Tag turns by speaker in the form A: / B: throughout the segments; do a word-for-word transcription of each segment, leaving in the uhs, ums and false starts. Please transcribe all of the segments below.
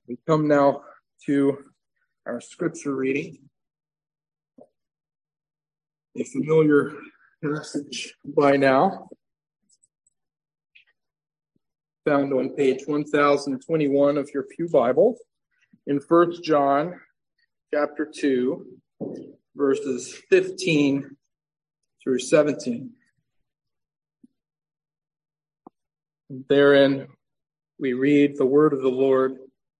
A: We come now to our scripture reading, a familiar passage by now, found on page one thousand twenty-one of your Pew Bible, in First John chapter two, verses fifteen through seventeen. Therein we read the word of the Lord.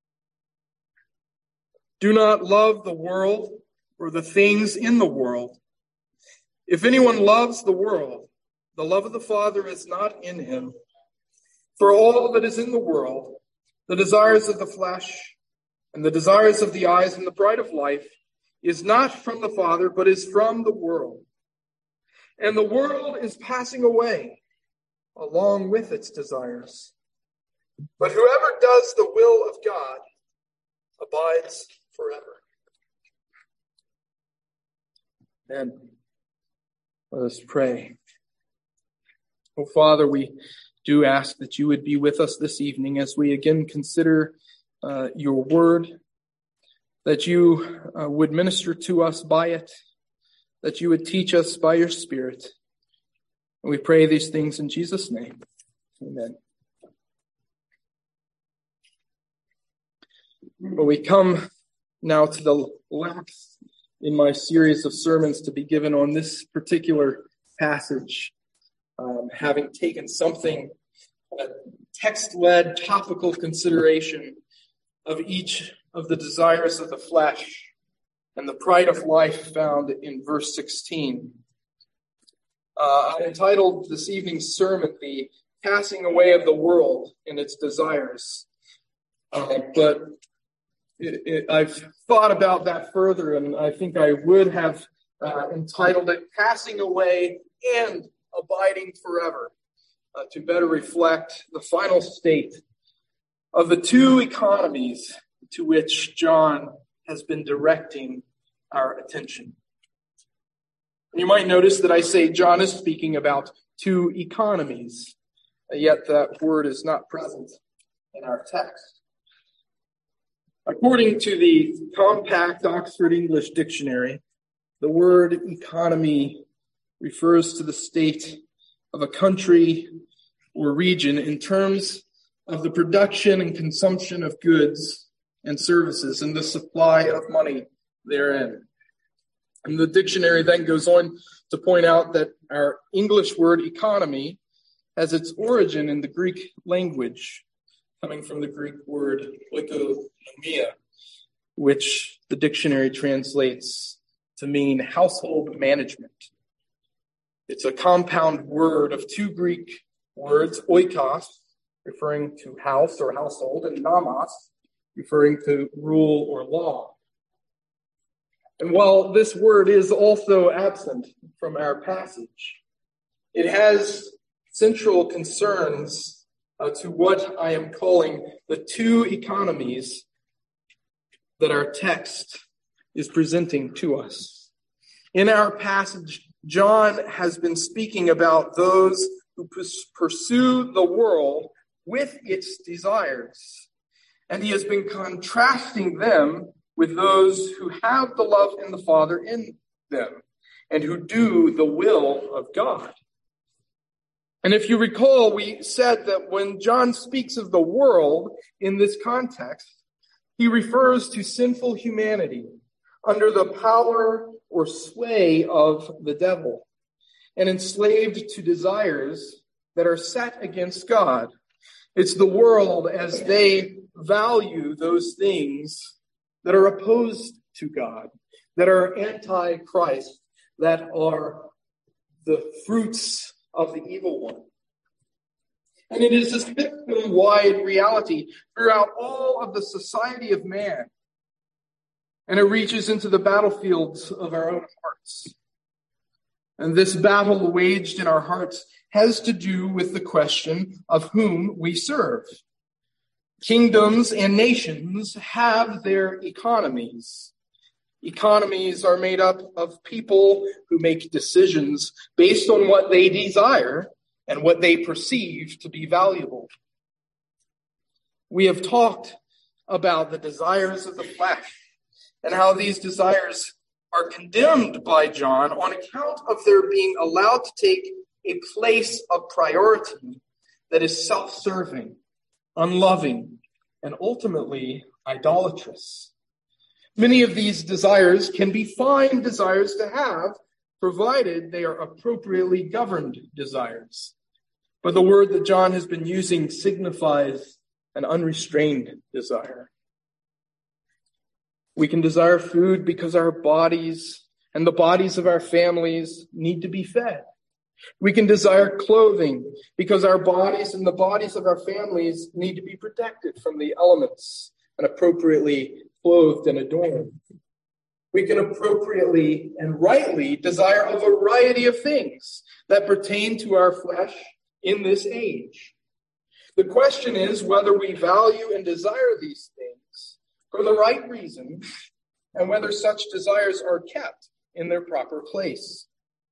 A: Do not love the world or the things in the world. If anyone loves the world, the love of the Father is not in him. For all that is in the world, the desires of the flesh and the desires of the eyes and the pride of life, is not from the Father, but is from the world. And the world is passing away along with its desires. But whoever does the will of God abides forever. And let us pray. Oh, Father, we do ask that you would be with us this evening as we again consider uh, your word, that you uh, would minister to us by it, that you would teach us by your Spirit. And we pray these things in Jesus' name. Amen. Well, we come now to the last in my series of sermons to be given on this particular passage, um, having taken something, a text-led topical consideration of each of the desires of the flesh and the pride of life found in verse sixteen. Uh, I entitled this evening's sermon, The Passing Away of the World and Its Desires. Uh, but it, it, I've thought about that further, and I think I would have uh, entitled it Passing Away and Abiding Forever, uh, to better reflect the final state of the two economies to which John has been directing our attention. You might notice that I say John is speaking about two economies, yet that word is not present in our text. According to the compact Oxford English Dictionary, the word economy refers to the state of a country or region in terms of the production and consumption of goods and services and the supply of money therein. And the dictionary then goes on to point out that our English word economy has its origin in the Greek language, coming from the Greek word oikonomia, which the dictionary translates to mean household management. It's a compound word of two Greek words, oikos, referring to house or household, and nomos, referring to rule or law. And while this word is also absent from our passage, it has central concerns uh, to what I am calling the two economies that our text is presenting to us. In our passage, John has been speaking about those who pursue the world with its desires, and he has been contrasting them with those who have the love in the Father in them and who do the will of God. And if you recall, we said that when John speaks of the world in this context, he refers to sinful humanity under the power or sway of the devil and enslaved to desires that are set against God. It's the world as they value those things that are opposed to God, that are anti-Christ, that are the fruits of the evil one. And it is a system-wide reality throughout all of the society of man. And it reaches into the battlefields of our own hearts. And this battle waged in our hearts has to do with the question of whom we serve. Kingdoms and nations have their economies. Economies are made up of people who make decisions based on what they desire and what they perceive to be valuable. We have talked about the desires of the flesh and how these desires are condemned by John on account of their being allowed to take a place of priority that is self-serving, unloving, and ultimately idolatrous. Many of these desires can be fine desires to have, provided they are appropriately governed desires. But the word that John has been using signifies an unrestrained desire. We can desire food because our bodies and the bodies of our families need to be fed. We can desire clothing because our bodies and the bodies of our families need to be protected from the elements and appropriately clothed and adorned. We can appropriately and rightly desire a variety of things that pertain to our flesh in this age. The question is whether we value and desire these things for the right reason and whether such desires are kept in their proper place.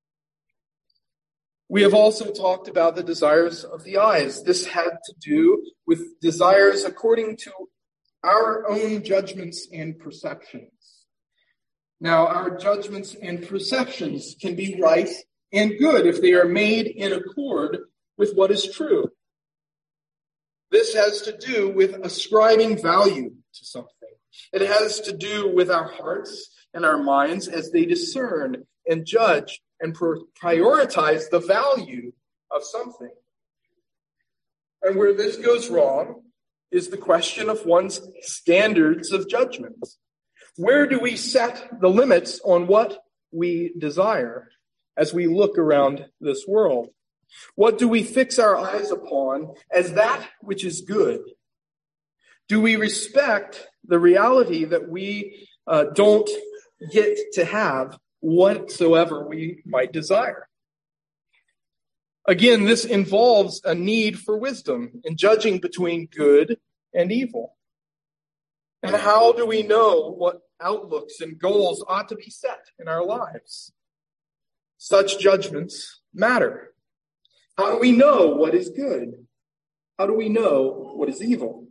A: We have also talked about the desires of the eyes. This had to do with desires according to our own judgments and perceptions. Now, our judgments and perceptions can be right and good if they are made in accord with what is true. This has to do with ascribing value to something. It has to do with our hearts and our minds as they discern and judge and prioritize the value of something. And where this goes wrong is the question of one's standards of judgment. Where do we set the limits on what we desire as we look around this world? What do we fix our eyes upon as that which is good? Do we respect the reality that we uh, don't get to have whatsoever we might desire? Again, this involves a need for wisdom in judging between good and evil. And how do we know what outlooks and goals ought to be set in our lives? Such judgments matter. How do we know what is good? How do we know what is evil?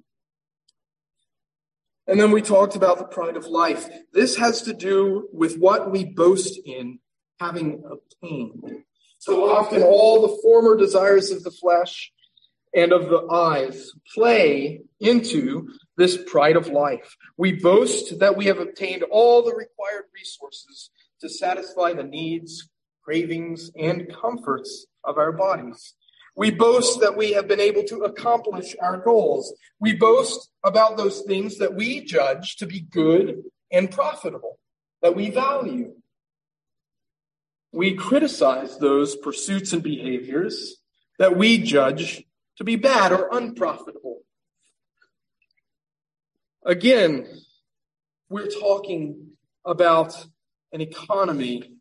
A: And then we talked about the pride of life. This has to do with what we boast in having obtained. So often all the former desires of the flesh and of the eyes play into this pride of life. We boast that we have obtained all the required resources to satisfy the needs, cravings, and comforts of our bodies. We boast that we have been able to accomplish our goals. We boast about those things that we judge to be good and profitable, that we value. We criticize those pursuits and behaviors that we judge to be bad or unprofitable. Again, we're talking about an economy,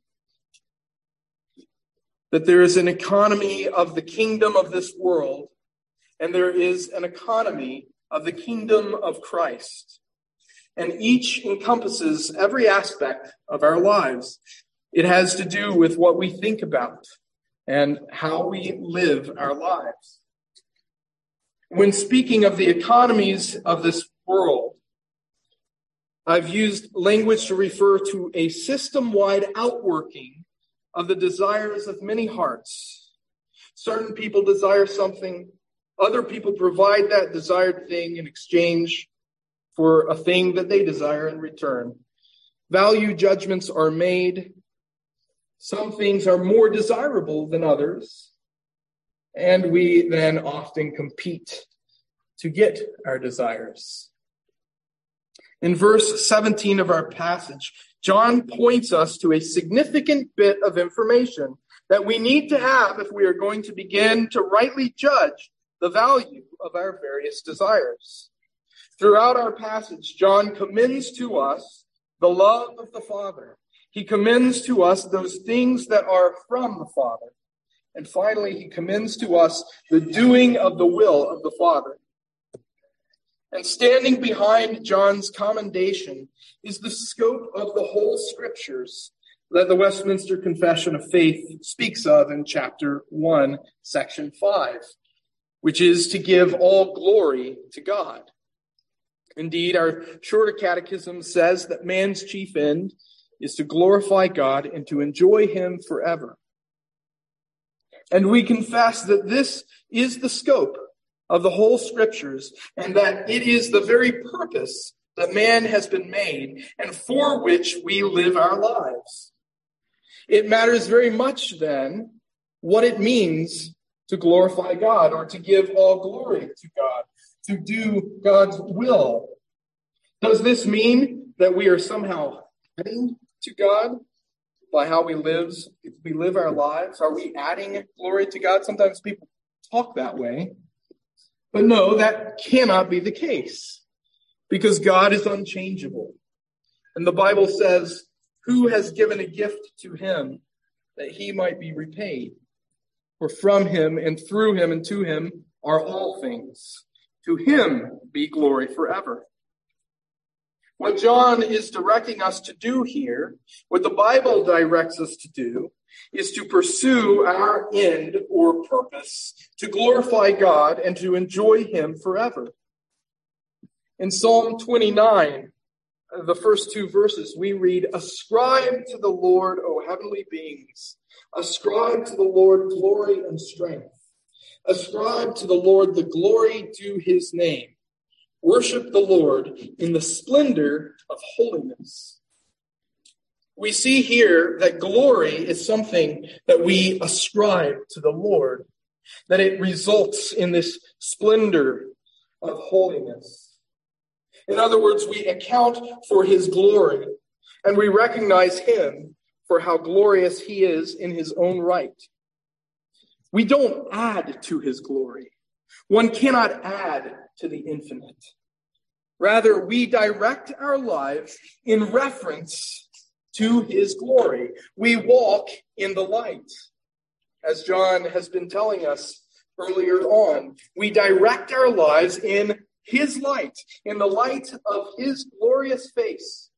A: that there is an economy of the kingdom of this world, and there is an economy of the kingdom of Christ. And each encompasses every aspect of our lives. It has to do with what we think about and how we live our lives. When speaking of the economies of this world, I've used language to refer to a system-wide outworking of the desires of many hearts. Certain people desire something, other people provide that desired thing in exchange for a thing that they desire in return. Value judgments are made. Some things are more desirable than others, and we then often compete to get our desires. In verse seventeen of our passage, John points us to a significant bit of information that we need to have if we are going to begin to rightly judge the value of our various desires. Throughout our passage, John commends to us the love of the Father. He commends to us those things that are from the Father. And finally, he commends to us the doing of the will of the Father. And standing behind John's commendation is the scope of the whole scriptures that the Westminster Confession of Faith speaks of in chapter one, section five, which is to give all glory to God. Indeed, our shorter catechism says that man's chief end is to glorify God and to enjoy him forever. And we confess that this is the scope of the whole scriptures, and that it is the very purpose that man has been made and for which we live our lives. It matters very much then what it means to glorify God or to give all glory to God, to do God's will. Does this mean that we are somehow adding to God by how we live, we live our lives? Are we adding glory to God? Sometimes people talk that way. But no, that cannot be the case, because God is unchangeable. And the Bible says, who has given a gift to him that he might be repaid? For from him and through him and to him are all things. To him be glory forever. What John is directing us to do here, what the Bible directs us to do, is to pursue our end or purpose, to glorify God and to enjoy him forever. In Psalm twenty-nine, the first two verses, we read, "Ascribe to the Lord, O heavenly beings. Ascribe to the Lord glory and strength. Ascribe to the Lord the glory due his name. Worship the Lord in the splendor of holiness." We see here that glory is something that we ascribe to the Lord, that it results in this splendor of holiness. In other words, we account for his glory, and we recognize him for how glorious he is in his own right. We don't add to his glory. One cannot add to the infinite. Rather, we direct our lives in reference to his glory. We walk in the light. As John has been telling us earlier on, we direct our lives in his light, in the light of his glorious face.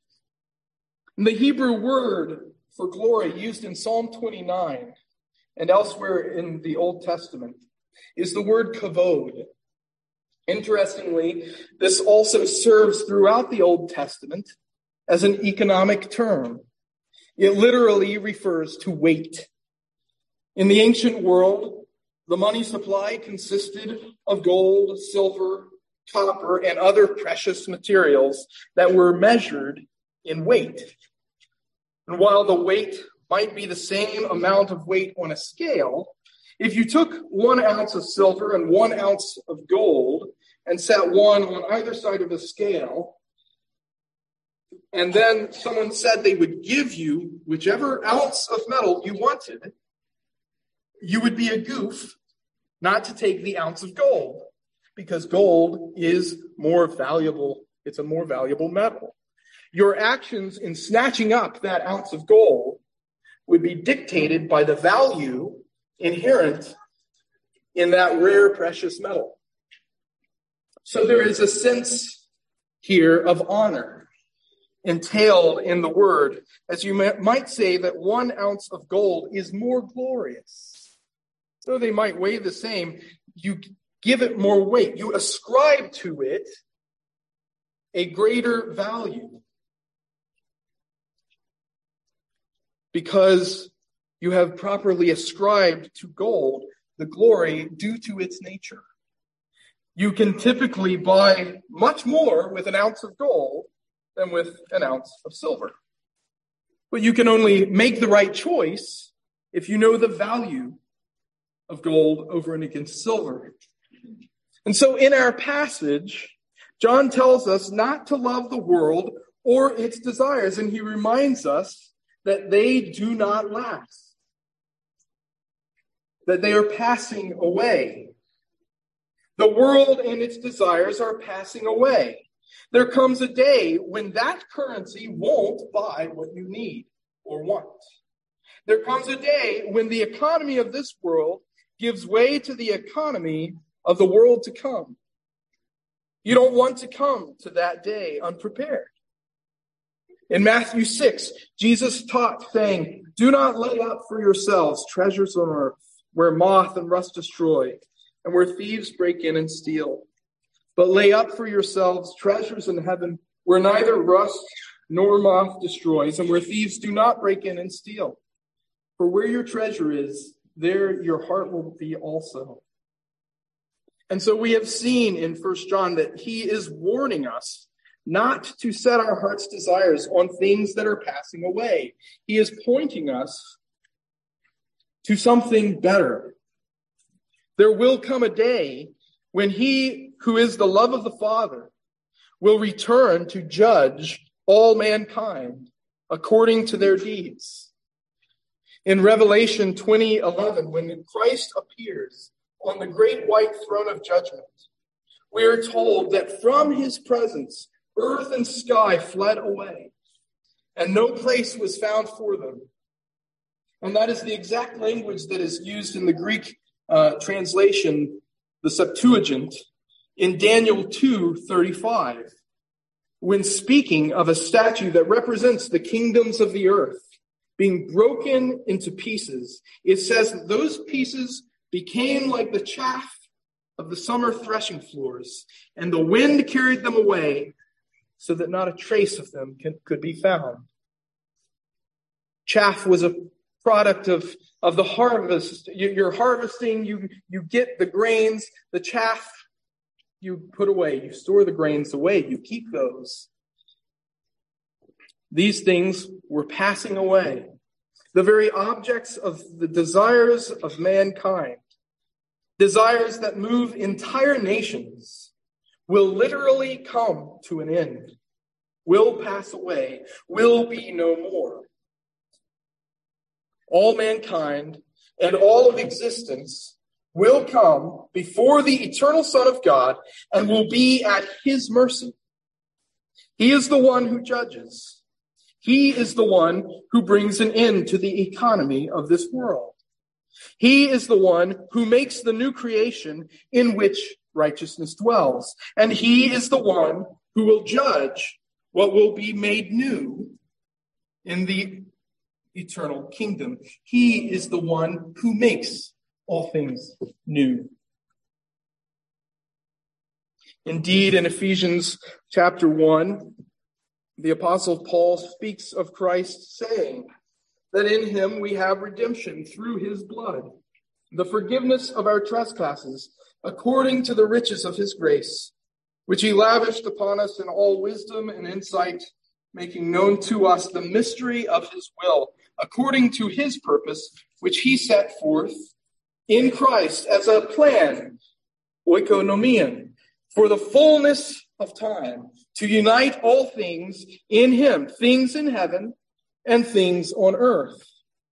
A: And the Hebrew word for glory used in Psalm twenty-nine and elsewhere in the Old Testament is the word kavod. Interestingly, this also serves throughout the Old Testament as an economic term. It literally refers to weight. In the ancient world, the money supply consisted of gold, silver, copper, and other precious materials that were measured in weight. And while the weight might be the same amount of weight on a scale, if you took one ounce of silver and one ounce of gold and set one on either side of a scale, and then someone said they would give you whichever ounce of metal you wanted, you would be a goof not to take the ounce of gold, because gold is more valuable. It's a more valuable metal. Your actions in snatching up that ounce of gold would be dictated by the value inherent in that rare, precious metal. So there is a sense here of honor entailed in the word, as you might say that one ounce of gold is more glorious. Though they might weigh the same, you give it more weight. You ascribe to it a greater value because you have properly ascribed to gold the glory due to its nature. You can typically buy much more with an ounce of gold than with an ounce of silver. But you can only make the right choice if you know the value of gold over and against silver. And so in our passage, John tells us not to love the world or its desires, and he reminds us that they do not last, that they are passing away. The world and its desires are passing away. There comes a day when that currency won't buy what you need or want. There comes a day when the economy of this world gives way to the economy of the world to come. You don't want to come to that day unprepared. In Matthew six, Jesus taught, saying, "Do not lay up for yourselves treasures on earth, where moth and rust destroy, and where thieves break in and steal. But lay up for yourselves treasures in heaven, where neither rust nor moth destroys, and where thieves do not break in and steal. For where your treasure is, there your heart will be also. And so we have seen in First John that he is warning us not to set our heart's desires on things that are passing away. He is pointing us to something better. There will come a day when he who is the love of the Father will return to judge all mankind according to their deeds. In Revelation twenty eleven, when Christ appears on the great white throne of judgment, we are told that from his presence, earth and sky fled away, and no place was found for them. And that is the exact language that is used in the Greek uh, translation, the Septuagint, in Daniel two thirty-five, when speaking of a statue that represents the kingdoms of the earth being broken into pieces. It says that those pieces became like the chaff of the summer threshing floors, and the wind carried them away so that not a trace of them can, could be found. Chaff was a product of, of the harvest. You're harvesting, you, you get the grains, the chaff you put away. You store the grains away. You keep those. These things were passing away. The very objects of the desires of mankind, desires that move entire nations, will literally come to an end, will pass away, will be no more. All mankind and all of existence will come before the eternal Son of God and will be at his mercy. He is the one who judges. He is the one who brings an end to the economy of this world. He is the one who makes the new creation in which righteousness dwells. And he is the one who will judge what will be made new in the eternal kingdom. He is the one who makes all things new. Indeed, in Ephesians chapter one, the Apostle Paul speaks of Christ, saying that in him we have redemption through his blood, the forgiveness of our trespasses, according to the riches of his grace, which he lavished upon us in all wisdom and insight, making known to us the mystery of his will, according to his purpose, which he set forth in Christ as a plan, oikonomian, for the fullness of time, to unite all things in him, things in heaven and things on earth.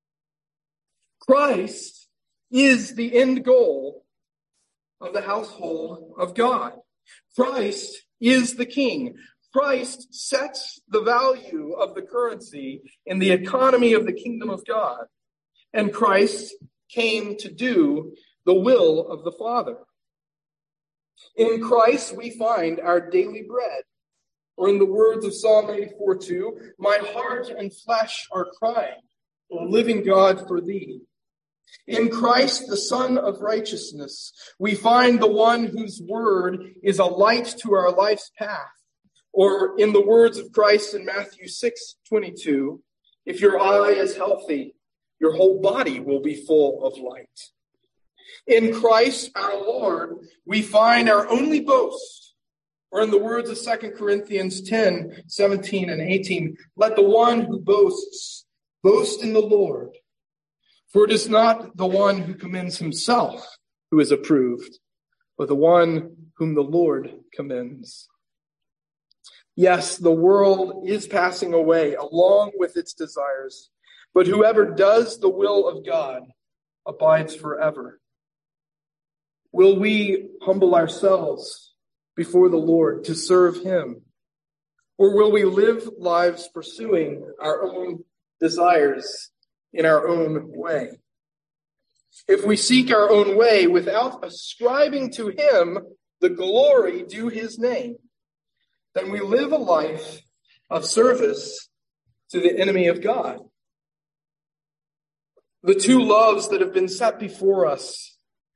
A: Christ is the end goal of the household of God. Christ is the king. Christ sets the value of the currency in the economy of the kingdom of God. And Christ came to do the will of the Father. In Christ we find our daily bread. Or in the words of Psalm eighty-four two, my heart and flesh are crying, O living God, for thee. In Christ, the Son of righteousness, we find the one whose word is a light to our life's path. Or in the words of Christ in Matthew six twenty-two, if your eye is healthy, your whole body will be full of light. In Christ, our Lord, we find our only boast. Or in the words of Second Corinthians ten seventeen and eighteen, let the one who boasts boast in the Lord. For it is not the one who commends himself who is approved, but the one whom the Lord commends. Yes, the world is passing away along with its desires, but whoever does the will of God abides forever. Will we humble ourselves before the Lord to serve him? Or will we live lives pursuing our own desires in our own way? If we seek our own way without ascribing to him the glory due his name, then we live a life of service to the enemy of God. The two loves that have been set before us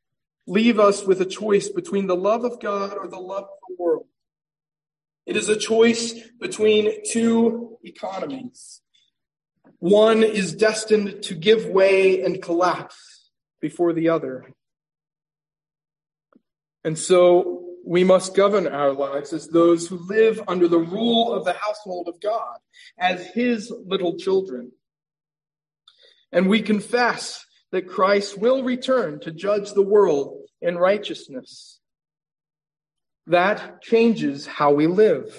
A: leave us with a choice between the love of God or the love of the world. It is a choice between two economies. One is destined to give way and collapse before the other. And so we must govern our lives as those who live under the rule of the household of God, as his little children. And we confess that Christ will return to judge the world in righteousness. That changes how we live.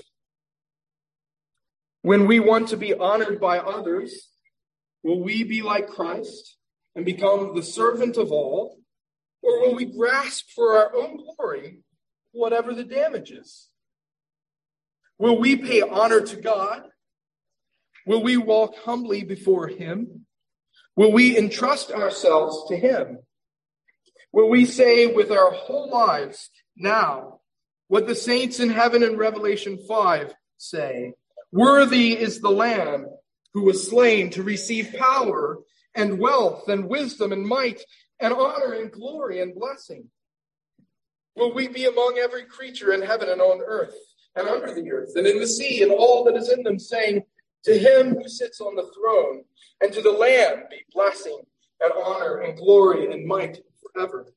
A: When we want to be honored by others, will we be like Christ and become the servant of all? Or will we grasp for our own glory, whatever the damage is? Will we pay honor to God? Will we walk humbly before him? Will we entrust ourselves to him? Will we say with our whole lives now what the saints in heaven in Revelation five say? Worthy is the Lamb who was slain to receive power and wealth and wisdom and might and honor and glory and blessing. Will we be among every creature in heaven and on earth and under the earth and in the sea and all that is in them, saying, to him who sits on the throne and to the Lamb be blessing and honor and glory and might forever.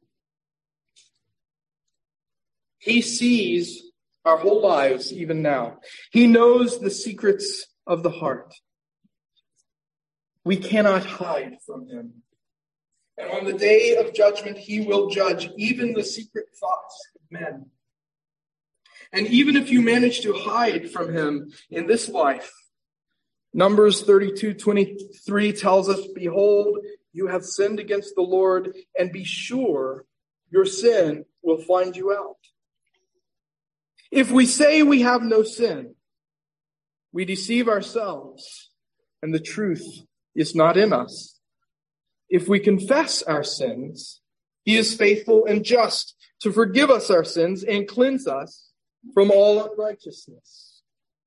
A: He sees our whole lives even now. He knows the secrets of the heart. We cannot hide from him. And on the day of judgment, he will judge even the secret thoughts of men. And even if you manage to hide from him in this life, Numbers thirty-two twenty-three tells us, behold, you have sinned against the Lord, and be sure your sin will find you out. If we say we have no sin, we deceive ourselves, and the truth is not in us. If we confess our sins, he is faithful and just to forgive us our sins and cleanse us from all unrighteousness.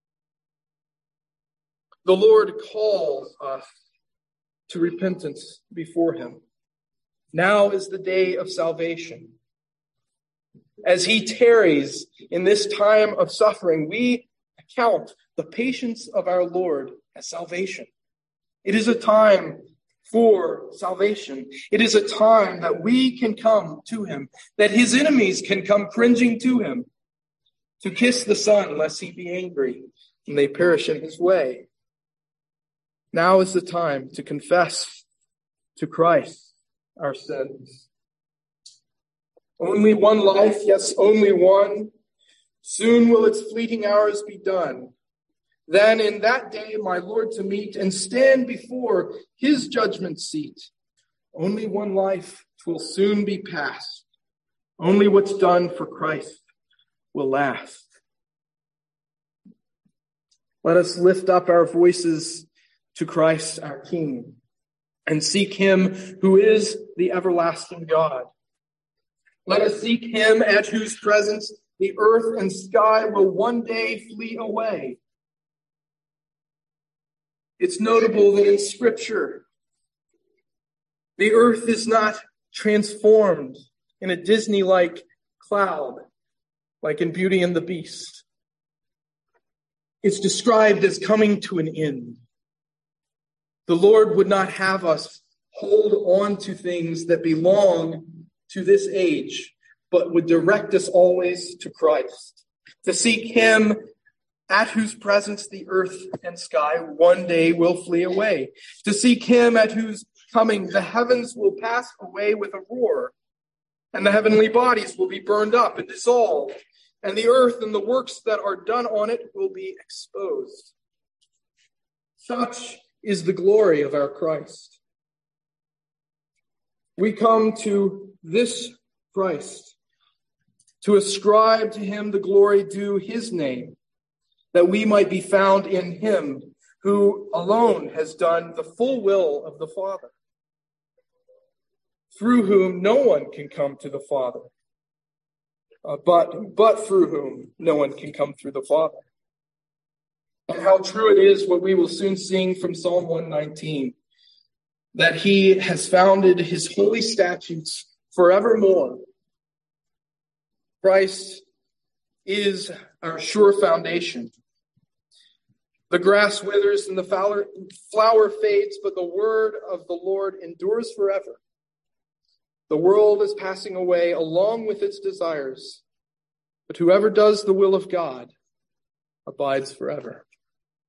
A: The Lord calls us to repentance before him. Now is the day of salvation. As he tarries in this time of suffering, we account the patience of our Lord as salvation. It is a time for salvation. It is a time that we can come to him, that his enemies can come cringing to him, to kiss the Son lest he be angry and they perish in his way. Now is the time to confess to Christ our sins. Only one life, yes, only one. Soon will its fleeting hours be done. Then in that day my Lord to meet and stand before his judgment seat. Only one life will soon be past. Only what's done for Christ will last. Let us lift up our voices to Christ our King and seek him who is the everlasting God. Let us seek him at whose presence the earth and sky will one day flee away. It's notable that in Scripture, the earth is not transformed in a Disney-like cloud, like in Beauty and the Beast. It's described as coming to an end. The Lord would not have us hold on to things that belong to this age, but would direct us always to Christ, to seek him at whose presence the earth and sky one day will flee away, to seek him at whose coming the heavens will pass away with a roar, and the heavenly bodies will be burned up and dissolved, and the earth and the works that are done on it will be exposed. Such is the glory of our Christ. We come to this Christ to ascribe to him the glory due his name, that we might be found in him who alone has done the full will of the Father, through whom no one can come to the Father, uh, but, but through whom no one can come through the Father. And how true it is what we will soon sing from Psalm one nineteen, that he has founded his holy statutes forevermore Christ is our sure foundation. The grass withers and the flower, flower fades, but the word of the Lord endures forever. The world is passing away along with its desires, but whoever does the will of God abides forever.